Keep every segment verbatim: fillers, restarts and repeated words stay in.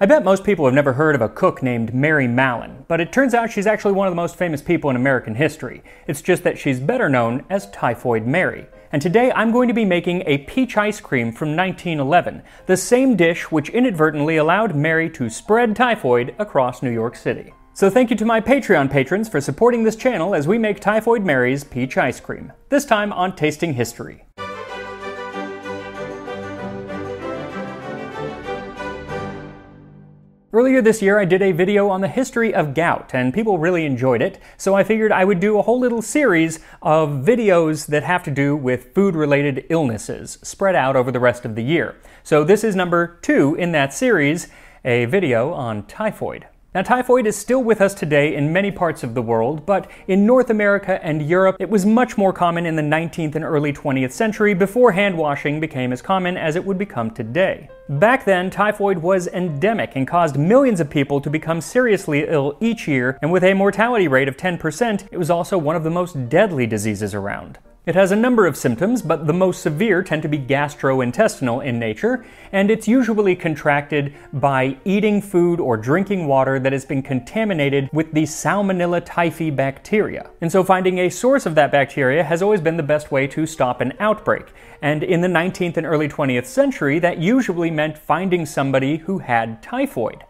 I bet most people have never heard of a cook named Mary Mallon, but it turns out she's actually one of the most famous people in American history. It's just that she's better known as Typhoid Mary. And today I'm going to be making a peach ice cream from nineteen eleven, the same dish which inadvertently allowed Mary to spread typhoid across New York City. So thank you to my Patreon patrons for supporting this channel as we make Typhoid Mary's peach ice cream, this time on Tasting History. Earlier this year I did a video on the history of gout, and people really enjoyed it, so I figured I would do a whole little series of videos that have to do with food-related illnesses, spread out over the rest of the year. So this is number two in that series, a video on typhoid. Now, typhoid is still with us today in many parts of the world, but in North America and Europe, it was much more common in the nineteenth and early twentieth century before hand washing became as common as it would become today. Back then, typhoid was endemic and caused millions of people to become seriously ill each year, and with a mortality rate of ten percent, it was also one of the most deadly diseases around. It has a number of symptoms, but the most severe tend to be gastrointestinal in nature, and it's usually contracted by eating food or drinking water that has been contaminated with the Salmonella typhi bacteria. And so finding a source of that bacteria has always been the best way to stop an outbreak. And in the nineteenth and early twentieth century, that usually meant finding somebody who had typhoid.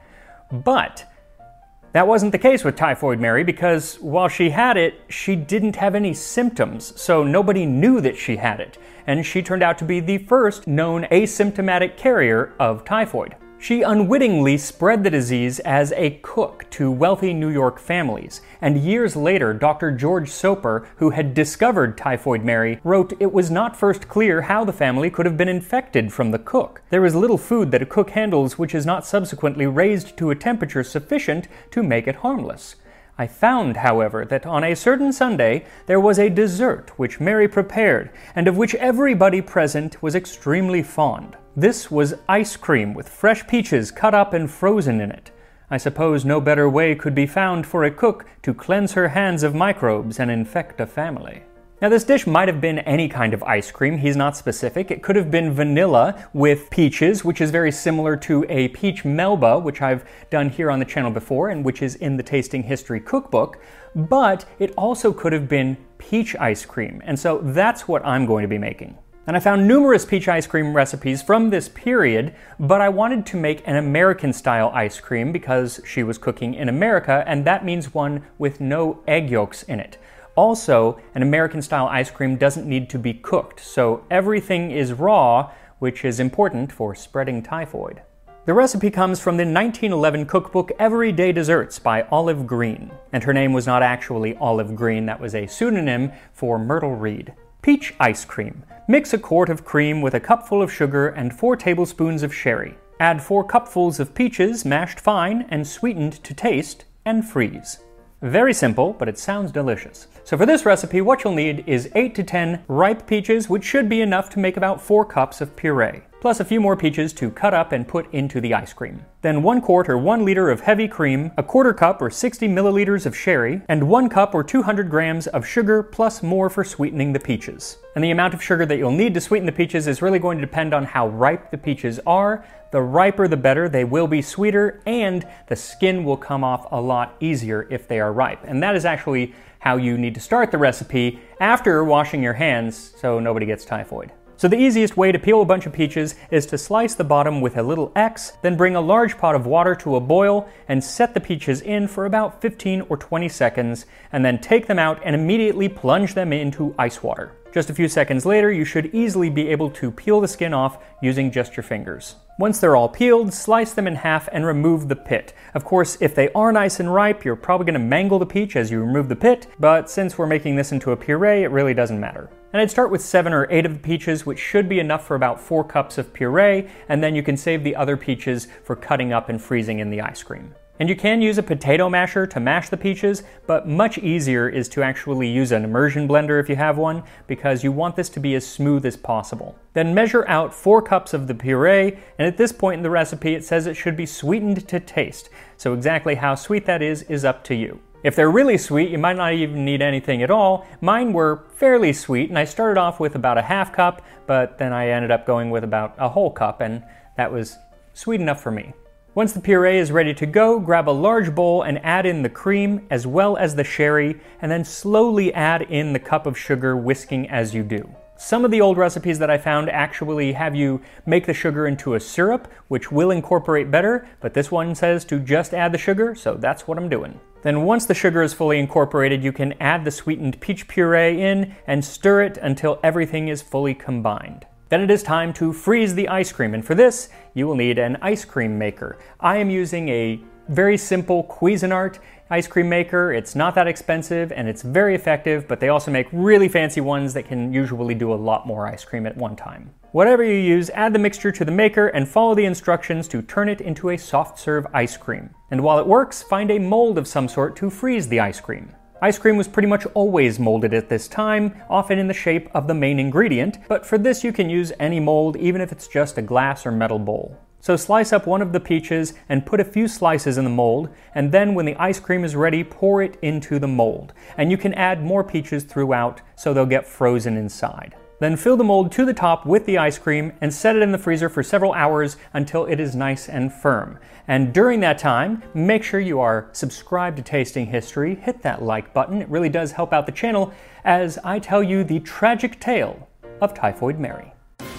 But that wasn't the case with Typhoid Mary, because while she had it, she didn't have any symptoms, so nobody knew that she had it, and she turned out to be the first known asymptomatic carrier of typhoid. She unwittingly spread the disease as a cook to wealthy New York families, and years later, Doctor George Soper, who had discovered Typhoid Mary, wrote it was not first clear how the family could have been infected from the cook. There is little food that a cook handles which is not subsequently raised to a temperature sufficient to make it harmless. I found, however, that on a certain Sunday there was a dessert which Mary prepared, and of which everybody present was extremely fond. This was ice cream with fresh peaches cut up and frozen in it. I suppose no better way could be found for a cook to cleanse her hands of microbes and infect a family. Now, this dish might have been any kind of ice cream. He's not specific. It could have been vanilla with peaches, which is very similar to a peach melba, which I've done here on the channel before and which is in the Tasting History cookbook. But it also could have been peach ice cream, and so that's what I'm going to be making. And I found numerous peach ice cream recipes from this period, but I wanted to make an American-style ice cream because she was cooking in America, and that means one with no egg yolks in it. Also, an American-style ice cream doesn't need to be cooked, so everything is raw, which is important for spreading typhoid. The recipe comes from the nineteen eleven cookbook Everyday Desserts by Olive Green, and her name was not actually Olive Green, that was a pseudonym for Myrtle Reed. Peach ice cream. Mix a quart of cream with a cupful of sugar and four tablespoons of sherry. Add four cupfuls of peaches mashed fine and sweetened to taste, and freeze. Very simple, but it sounds delicious. So for this recipe, what you'll need is eight to ten ripe peaches, which should be enough to make about four cups of puree, plus a few more peaches to cut up and put into the ice cream. Then one quart or one liter of heavy cream, a quarter cup or sixty milliliters of sherry, and one cup or two hundred grams of sugar, plus more for sweetening the peaches. And the amount of sugar that you'll need to sweeten the peaches is really going to depend on how ripe the peaches are. The riper the better, they will be sweeter, and the skin will come off a lot easier if they are ripe. And that is actually how you need to start the recipe after washing your hands so nobody gets typhoid. So the easiest way to peel a bunch of peaches is to slice the bottom with a little X, then bring a large pot of water to a boil and set the peaches in for about fifteen or twenty seconds, and then take them out and immediately plunge them into ice water. Just a few seconds later, you should easily be able to peel the skin off using just your fingers. Once they're all peeled, slice them in half and remove the pit. Of course, if they are nice and ripe, you're probably going to mangle the peach as you remove the pit, but since we're making this into a puree, it really doesn't matter. And I'd start with seven or eight of the peaches, which should be enough for about four cups of puree, and then you can save the other peaches for cutting up and freezing in the ice cream. And you can use a potato masher to mash the peaches, but much easier is to actually use an immersion blender if you have one, because you want this to be as smooth as possible. Then measure out four cups of the puree, and at this point in the recipe it says it should be sweetened to taste. So exactly how sweet that is is up to you. If they're really sweet, you might not even need anything at all. Mine were fairly sweet, and I started off with about a half cup, but then I ended up going with about a whole cup, and that was sweet enough for me. Once the puree is ready to go, grab a large bowl and add in the cream as well as the sherry, and then slowly add in the cup of sugar, whisking as you do. Some of the old recipes that I found actually have you make the sugar into a syrup, which will incorporate better, but this one says to just add the sugar, so that's what I'm doing. Then once the sugar is fully incorporated, you can add the sweetened peach puree in and stir it until everything is fully combined. Then it is time to freeze the ice cream, and for this, you will need an ice cream maker. I am using a very simple Cuisinart ice cream maker. It's not that expensive and it's very effective, but they also make really fancy ones that can usually do a lot more ice cream at one time. Whatever you use, add the mixture to the maker and follow the instructions to turn it into a soft serve ice cream. And while it works, find a mold of some sort to freeze the ice cream. Ice cream was pretty much always molded at this time, often in the shape of the main ingredient, but for this you can use any mold, even if it's just a glass or metal bowl. So slice up one of the peaches and put a few slices in the mold, and then when the ice cream is ready, pour it into the mold. And you can add more peaches throughout so they'll get frozen inside. Then fill the mold to the top with the ice cream and set it in the freezer for several hours until it is nice and firm. And during that time, make sure you are subscribed to Tasting History. Hit that like button. It really does help out the channel as I tell you the tragic tale of Typhoid Mary.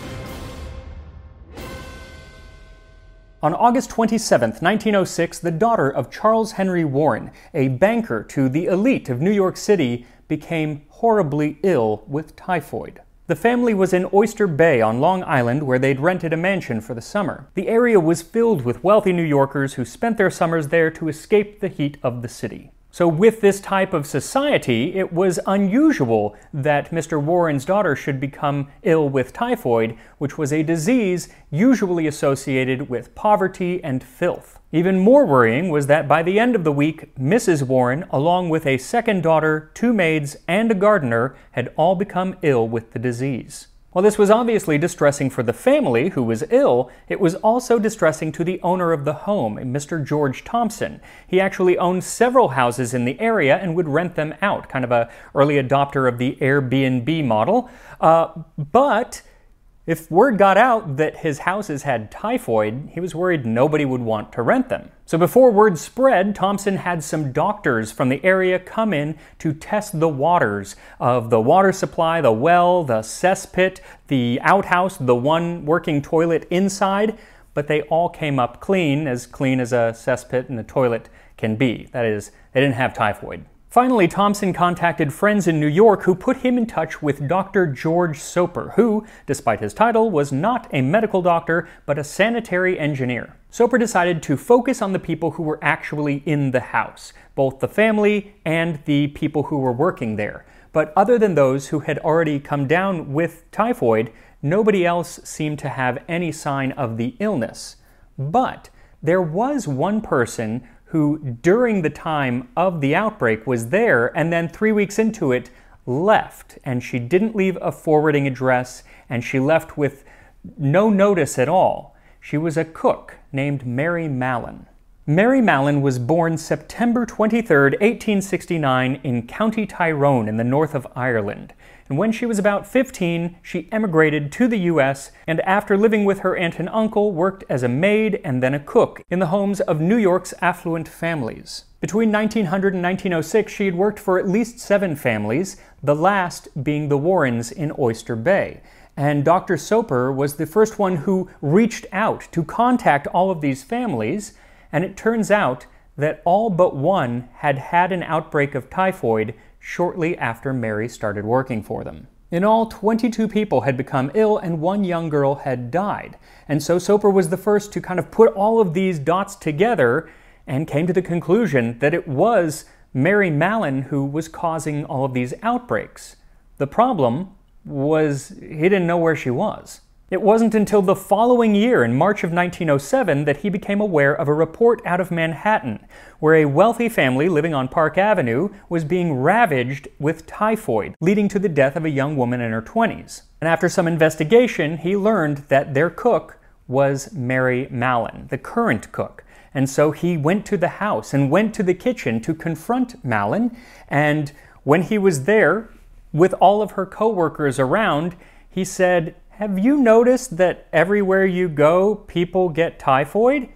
On August twenty-seventh, nineteen oh six, the daughter of Charles Henry Warren, a banker to the elite of New York City, became horribly ill with typhoid. The family was in Oyster Bay on Long Island, where they'd rented a mansion for the summer. The area was filled with wealthy New Yorkers who spent their summers there to escape the heat of the city. So with this type of society, it was unusual that Mister Warren's daughter should become ill with typhoid, which was a disease usually associated with poverty and filth. Even more worrying was that by the end of the week, Missus Warren, along with a second daughter, two maids, and a gardener, had all become ill with the disease. While this was obviously distressing for the family, who was ill, it was also distressing to the owner of the home, Mister George Thompson. He actually owned several houses in the area and would rent them out, kind of an early adopter of the Airbnb model. Uh, but if word got out that his houses had typhoid, he was worried nobody would want to rent them. So before word spread, Thompson had some doctors from the area come in to test the waters of the water supply, the well, the cesspit, the outhouse, the one working toilet inside, but they all came up clean, as clean as a cesspit and a toilet can be. That is, they didn't have typhoid. Finally, Thompson contacted friends in New York who put him in touch with Doctor George Soper, who, despite his title, was not a medical doctor, but a sanitary engineer. Soper decided to focus on the people who were actually in the house, both the family and the people who were working there. But other than those who had already come down with typhoid, nobody else seemed to have any sign of the illness. But there was one person who during the time of the outbreak was there and then three weeks into it left. And she didn't leave a forwarding address and she left with no notice at all. She was a cook named Mary Mallon. Mary Mallon was born September twenty-third, eighteen sixty-nine in County Tyrone in the north of Ireland. And when she was about fifteen, she emigrated to the U S and after living with her aunt and uncle, worked as a maid and then a cook in the homes of New York's affluent families. Between nineteen hundred and nineteen oh six, she had worked for at least seven families, the last being the Warrens in Oyster Bay. And Doctor Soper was the first one who reached out to contact all of these families, and it turns out that all but one had had an outbreak of typhoid shortly after Mary started working for them. In all, twenty-two people had become ill and one young girl had died. And so Soper was the first to kind of put all of these dots together and came to the conclusion that it was Mary Mallon who was causing all of these outbreaks. The problem was he didn't know where she was. It wasn't until the following year, in March of nineteen oh seven, that he became aware of a report out of Manhattan, where a wealthy family living on Park Avenue was being ravaged with typhoid, leading to the death of a young woman in her twenties. And after some investigation, he learned that their cook was Mary Mallon, the current cook. And so he went to the house and went to the kitchen to confront Mallon, and when he was there, with all of her co-workers around, he said, "Have you noticed that everywhere you go, people get typhoid?"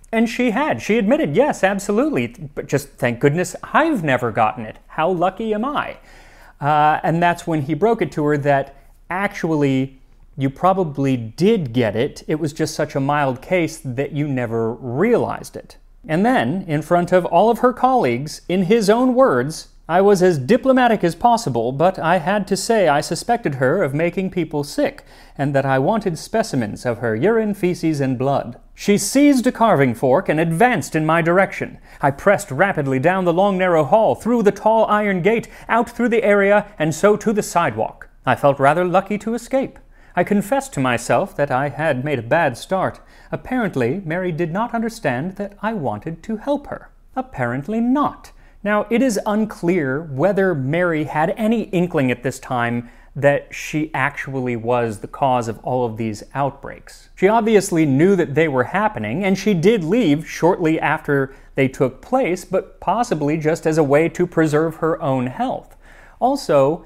And she had. She admitted, yes, absolutely. But just thank goodness I've never gotten it. How lucky am I? Uh, and that's when he broke it to her that actually you probably did get it. It was just such a mild case that you never realized it. And then, in front of all of her colleagues, in his own words, I was as diplomatic as possible, but I had to say I suspected her of making people sick, and that I wanted specimens of her urine, feces, and blood. She seized a carving fork and advanced in my direction. I pressed rapidly down the long narrow hall, through the tall iron gate, out through the area, and so to the sidewalk. I felt rather lucky to escape. I confessed to myself that I had made a bad start. Apparently, Mary did not understand that I wanted to help her. Apparently not. Now, it is unclear whether Mary had any inkling at this time that she actually was the cause of all of these outbreaks. She obviously knew that they were happening, and she did leave shortly after they took place, but possibly just as a way to preserve her own health. Also,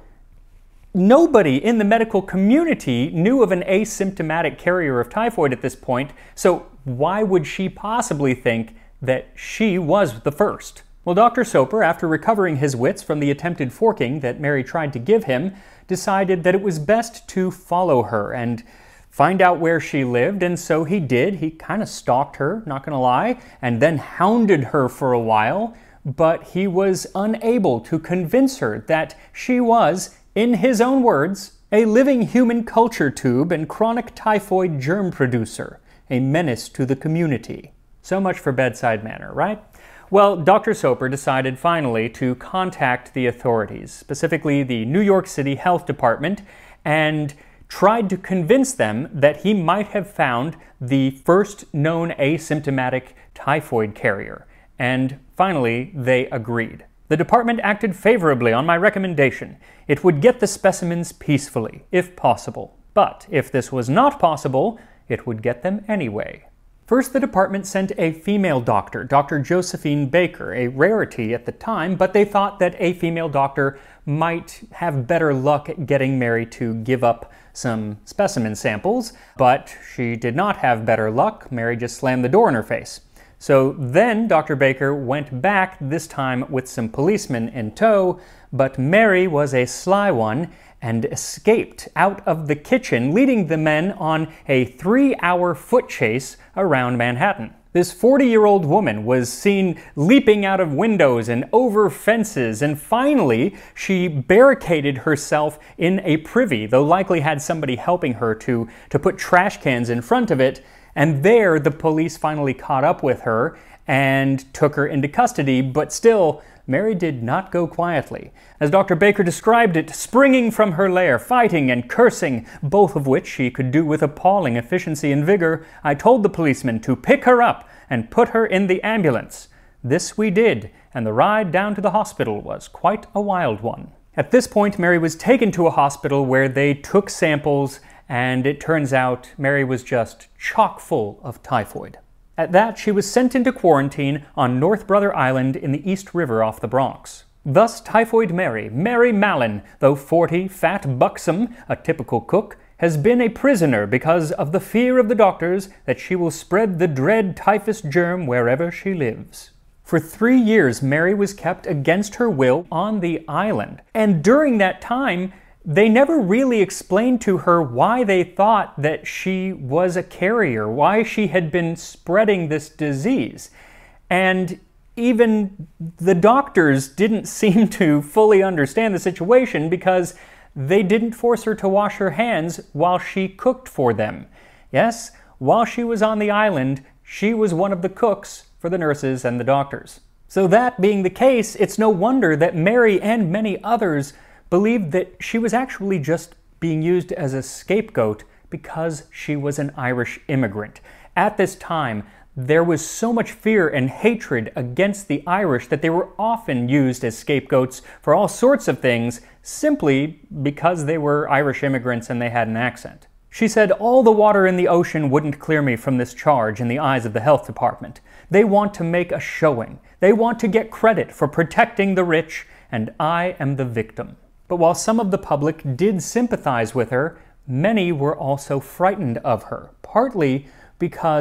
nobody in the medical community knew of an asymptomatic carrier of typhoid at this point, so why would she possibly think that she was the first? Well, Doctor Soper, after recovering his wits from the attempted forking that Mary tried to give him, decided that it was best to follow her and find out where she lived, and so he did. He kind of stalked her, not gonna lie, and then hounded her for a while, but he was unable to convince her that she was, in his own words, a living human culture tube and chronic typhoid germ producer, a menace to the community. So much for bedside manner, right? Well, Doctor Soper decided finally to contact the authorities, specifically the New York City Health Department, and tried to convince them that he might have found the first known asymptomatic typhoid carrier. And finally, they agreed. The department acted favorably on my recommendation. It would get the specimens peacefully, if possible. But if this was not possible, it would get them anyway. First, the department sent a female doctor, Doctor Josephine Baker, a rarity at the time, but they thought that a female doctor might have better luck at getting Mary to give up some specimen samples, but she did not have better luck. Mary just slammed the door in her face. So then Doctor Baker went back, this time with some policemen in tow, but Mary was a sly one and escaped out of the kitchen, leading the men on a three-hour foot chase around Manhattan. This forty-year-old woman was seen leaping out of windows and over fences, and finally she barricaded herself in a privy, though likely had somebody helping her to, to put trash cans in front of it, and there the police finally caught up with her and took her into custody, but still, Mary did not go quietly. As Doctor Baker described it, springing from her lair, fighting and cursing, both of which she could do with appalling efficiency and vigor, I told the policeman to pick her up and put her in the ambulance. This we did, and the ride down to the hospital was quite a wild one. At this point, Mary was taken to a hospital where they took samples, and it turns out Mary was just chock full of typhoid. At that, she was sent into quarantine on North Brother Island in the East River off the Bronx. Thus, Typhoid Mary, Mary Mallon, though forty, fat, buxom, a typical cook, has been a prisoner because of the fear of the doctors that she will spread the dread typhus germ wherever she lives. For three years, Mary was kept against her will on the island, and during that time, they never really explained to her why they thought that she was a carrier, why she had been spreading this disease. And even the doctors didn't seem to fully understand the situation because they didn't force her to wash her hands while she cooked for them. Yes, while she was on the island, she was one of the cooks for the nurses and the doctors. So that being the case, it's no wonder that Mary and many others believed that she was actually just being used as a scapegoat because she was an Irish immigrant. At this time, there was so much fear and hatred against the Irish that they were often used as scapegoats for all sorts of things simply because they were Irish immigrants and they had an accent. She said, "All the water in the ocean wouldn't clear me from this charge in the eyes of the health department. They want to make a showing. They want to get credit for protecting the rich, and I am the victim." But while some of the public did sympathize with her, many were also frightened of her, partly because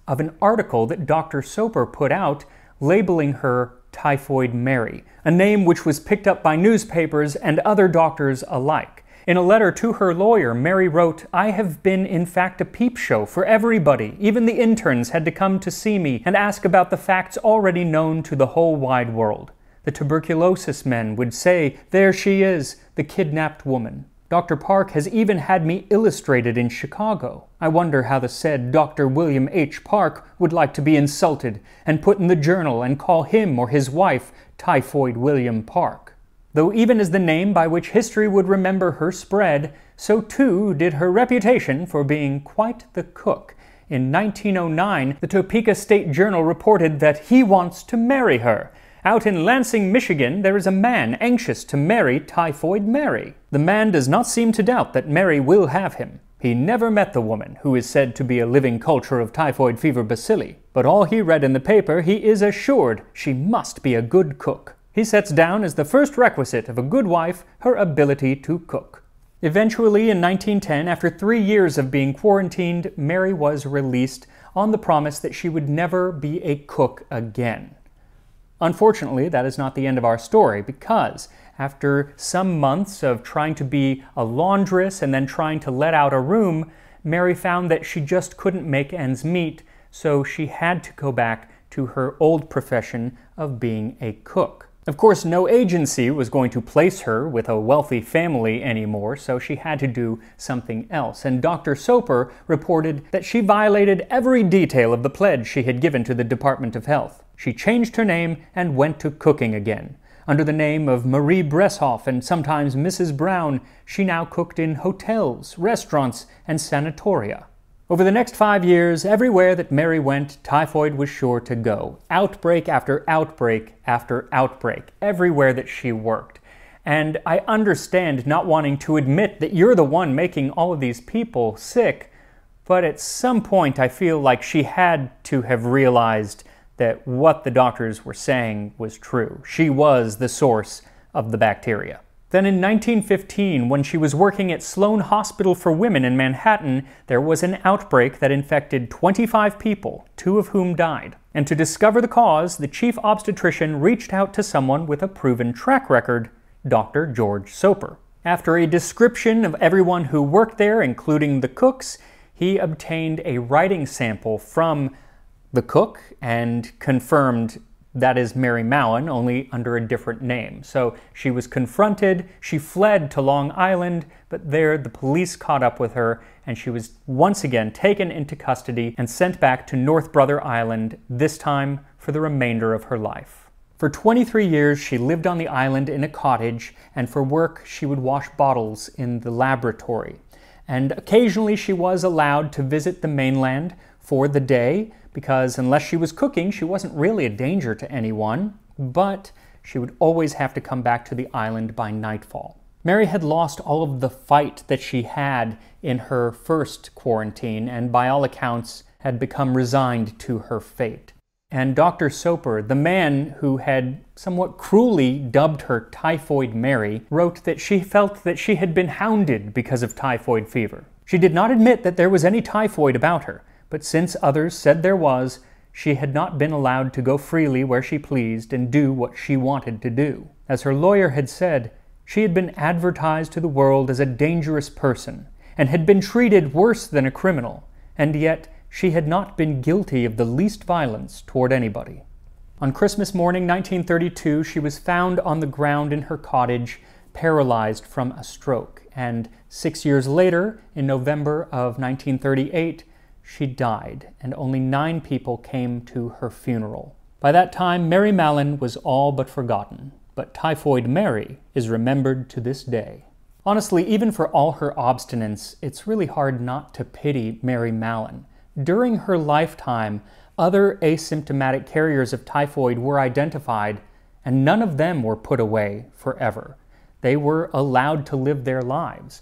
of an article that Doctor Soper put out labeling her Typhoid Mary, a name which was picked up by newspapers and other doctors alike. In a letter to her lawyer, Mary wrote, "I have been in fact a peep show for everybody. Even the interns had to come to see me and ask about the facts already known to the whole wide world. The tuberculosis men would say, 'There she is, the kidnapped woman.' Doctor Park has even had me illustrated in Chicago. I wonder how the said Doctor William H. Park would like to be insulted and put in the journal and call him or his wife Typhoid William Park." Though even as the name by which history would remember her spread, so too did her reputation for being quite the cook. In nineteen oh nine, the Topeka State Journal reported that he wants to marry her. Out in Lansing, Michigan, there is a man anxious to marry Typhoid Mary. The man does not seem to doubt that Mary will have him. He never met the woman, who is said to be a living culture of typhoid fever bacilli, but all he read in the paper, he is assured she must be a good cook. He sets down as the first requisite of a good wife her ability to cook. Eventually, in nineteen ten, after three years of being quarantined, Mary was released on the promise that she would never be a cook again. Unfortunately, that is not the end of our story, because after some months of trying to be a laundress and then trying to let out a room, Mary found that she just couldn't make ends meet, so she had to go back to her old profession of being a cook. Of course, no agency was going to place her with a wealthy family anymore, so she had to do something else. And Doctor Soper reported that she violated every detail of the pledge she had given to the Department of Health. She changed her name and went to cooking again. Under the name of Marie Bresshoff and sometimes Missus Brown, she now cooked in hotels, restaurants, and sanatoria. Over the next five years, everywhere that Mary went, typhoid was sure to go. Outbreak after outbreak after outbreak, everywhere that she worked. And I understand not wanting to admit that you're the one making all of these people sick, but at some point I feel like she had to have realized that what the doctors were saying was true. She was the source of the bacteria. Then in nineteen fifteen, when she was working at Sloan Hospital for Women in Manhattan, there was an outbreak that infected twenty-five people, two of whom died. And to discover the cause, the chief obstetrician reached out to someone with a proven track record, Doctor George Soper. After a description of everyone who worked there, including the cooks, he obtained a writing sample from the cook and confirmed that is Mary Mallon, only under a different name. So she was confronted, she fled to Long Island, but there the police caught up with her, and she was once again taken into custody and sent back to North Brother Island, this time for the remainder of her life. For twenty-three years, she lived on the island in a cottage, and for work, she would wash bottles in the laboratory. And occasionally she was allowed to visit the mainland for the day, because unless she was cooking, she wasn't really a danger to anyone, but she would always have to come back to the island by nightfall. Mary had lost all of the fight that she had in her first quarantine, and by all accounts had become resigned to her fate. And Doctor Soper, the man who had somewhat cruelly dubbed her Typhoid Mary, wrote that she felt that she had been hounded because of typhoid fever. She did not admit that there was any typhoid about her, but since others said there was, she had not been allowed to go freely where she pleased and do what she wanted to do. As her lawyer had said, she had been advertised to the world as a dangerous person and had been treated worse than a criminal, and yet she had not been guilty of the least violence toward anybody. On Christmas morning nineteen thirty-two, she was found on the ground in her cottage, paralyzed from a stroke, and six years later, in November of nineteen thirty-eight, she died, and only nine people came to her funeral. By that time, Mary Mallon was all but forgotten, but Typhoid Mary is remembered to this day. Honestly, even for all her obstinance, it's really hard not to pity Mary Mallon. During her lifetime, other asymptomatic carriers of typhoid were identified, and none of them were put away forever. They were allowed to live their lives.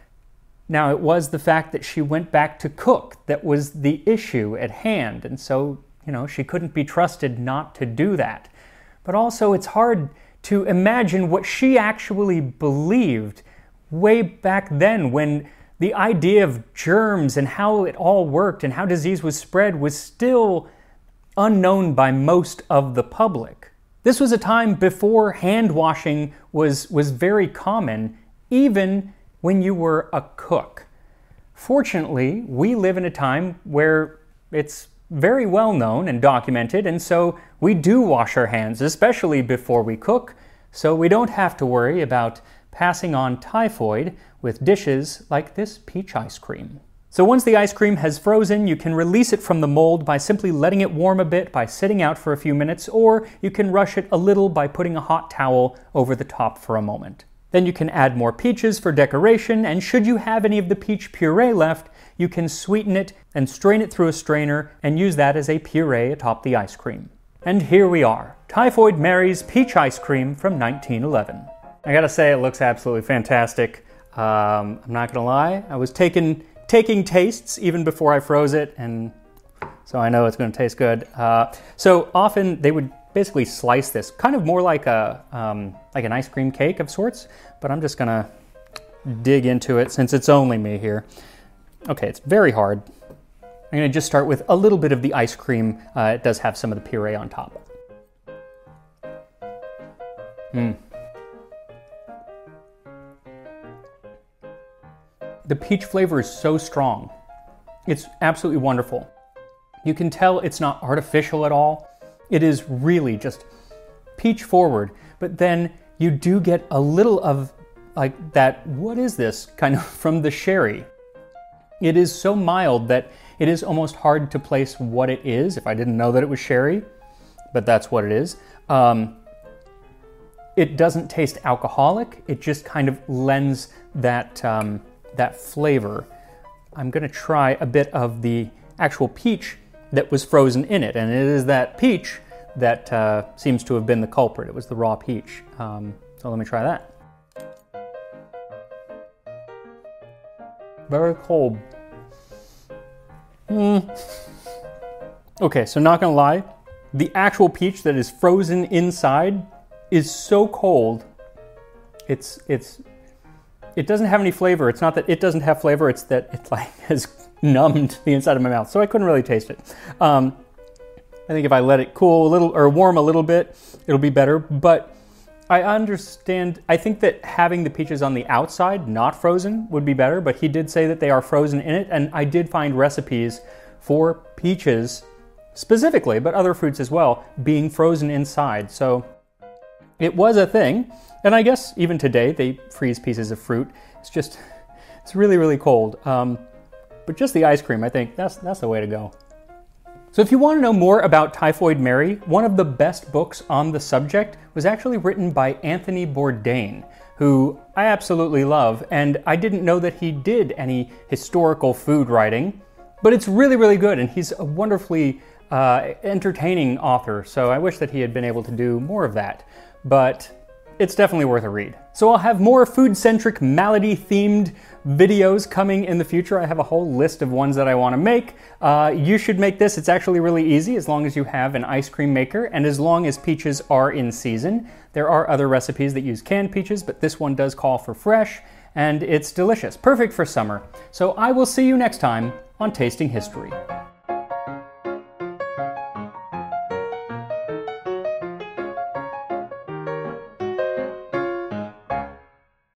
Now, it was the fact that she went back to cook that was the issue at hand, and so, you know, she couldn't be trusted not to do that. But also, it's hard to imagine what she actually believed way back then when The idea of germs and how it all worked and how disease was spread was still unknown by most of the public. This was a time before hand washing was, was very common, even when you were a cook. Fortunately, we live in a time where it's very well known and documented, and so we do wash our hands, especially before we cook, so we don't have to worry about passing on typhoid with dishes like this peach ice cream. So once the ice cream has frozen, you can release it from the mold by simply letting it warm a bit by sitting out for a few minutes, or you can rush it a little by putting a hot towel over the top for a moment. Then you can add more peaches for decoration, and should you have any of the peach puree left, you can sweeten it and strain it through a strainer and use that as a puree atop the ice cream. And here we are, Typhoid Mary's peach ice cream from nineteen eleven. I gotta say, it looks absolutely fantastic. Um, I'm not gonna lie, I was taking, taking tastes even before I froze it, and so I know it's gonna taste good. Uh, so often they would basically slice this, kind of more like a um, like an ice cream cake of sorts, but I'm just gonna dig into it since it's only me here. Okay, it's very hard. I'm gonna just start with a little bit of the ice cream. Uh, it does have some of the puree on top. Mm. The peach flavor is so strong. It's absolutely wonderful. You can tell it's not artificial at all. It is really just peach forward, but then you do get a little of like that, what is this, kind of from the sherry. It is so mild that it is almost hard to place what it is if I didn't know that it was sherry, but that's what it is. Um, it doesn't taste alcoholic, it just kind of lends that, um, that flavor. I'm gonna try a bit of the actual peach that was frozen in it, and it is that peach that uh, seems to have been the culprit. It was the raw peach. Um, so let me try that. Very cold. Mm. Okay, so not gonna lie, the actual peach that is frozen inside is so cold. It's it's it doesn't have any flavor. It's not that it doesn't have flavor. It's that it like has numbed the inside of my mouth, so I couldn't really taste it. Um, I think if I let it cool a little or warm a little bit, it'll be better. But I understand. I think that having the peaches on the outside, not frozen, would be better. But he did say that they are frozen in it, and I did find recipes for peaches specifically, but other fruits as well, being frozen inside. So it was a thing. And I guess even today they freeze pieces of fruit. It's just, it's really, really cold. Um, but just the ice cream, I think that's, that's the way to go. So if you want to know more about Typhoid Mary, one of the best books on the subject was actually written by Anthony Bourdain, who I absolutely love. And I didn't know that he did any historical food writing, but it's really, really good. And he's a wonderfully uh, entertaining author. So I wish that he had been able to do more of that. But it's definitely worth a read. So I'll have more food-centric, malady-themed videos coming in the future. I have a whole list of ones that I want to make. Uh, you should make this. It's actually really easy as long as you have an ice cream maker and as long as peaches are in season. There are other recipes that use canned peaches, but this one does call for fresh, and it's delicious. Perfect for summer. So I will see you next time on Tasting History.